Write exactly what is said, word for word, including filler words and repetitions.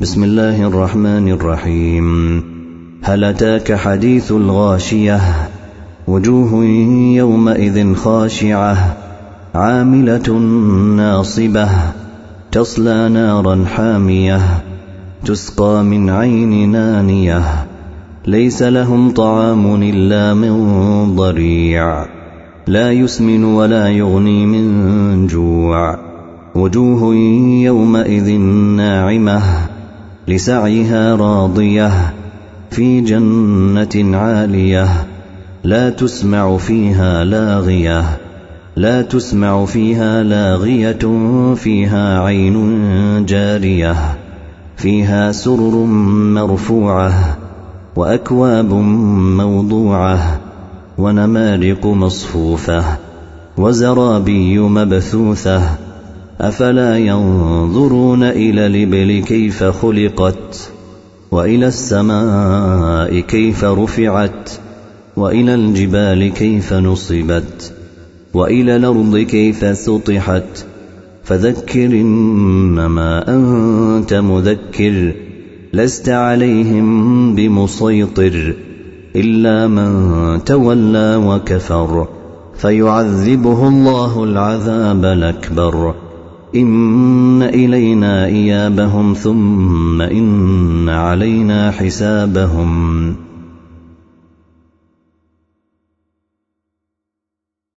بسم الله الرحمن الرحيم. هل أتاك حديث الغاشية؟ وجوه يومئذ خاشعة عاملة ناصبة تصلى نارا حامية تسقى من عين نانية ليس لهم طعام إلا من ضريع لا يسمن ولا يغني من جوع. وجوه يومئذ ناعمة لسعيها راضية في جنة عالية لا تسمع فيها لاغية لا تسمع فيها لاغية فيها عين جارية فيها سرر مرفوعة وأكواب موضوعة ونمارق مصفوفة وزرابي مبثوثة. أفلا ينظرون إلى الإبل كيف خلقت وإلى السماء كيف رفعت وإلى الجبال كيف نصبت وإلى الأرض كيف سطحت. فذكر إنما أنت مذكر لست عليهم بمسيطر إلا من تولى وكفر فيعذبه الله العذاب الأكبر. إن إلينا إيابهم ثم إن علينا حسابهم.